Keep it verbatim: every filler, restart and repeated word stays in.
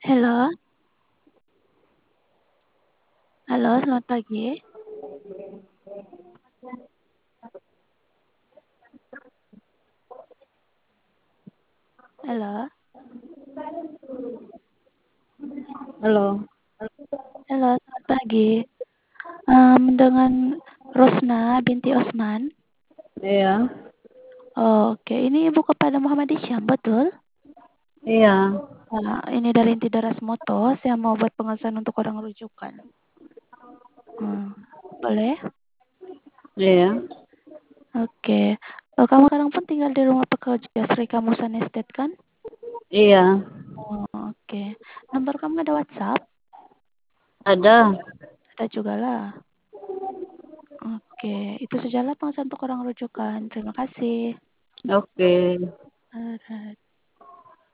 Halo. Halo, selamat pagi. Halo. Halo. Halo, selamat pagi. Um, dengan Rosna binti Osman. Iya. Oh, Oke, ini ibu kepada Muhammad Isyam, betul? Iya. Nah, ini dari Inti Daras Moto. Saya mau buat pengesahan untuk orang rujukan. Hmm, boleh? Iya. Oke. Oh, kamu sekarang pun tinggal di rumah pekerja Sri Kamusan Estate kan? Iya. Oh, Oke. Nomor kamu ada WhatsApp? Ada. Ada juga lah. Oke, itu sajalah pengesahan untuk orang rujukan. Terima kasih. Oke. Alright.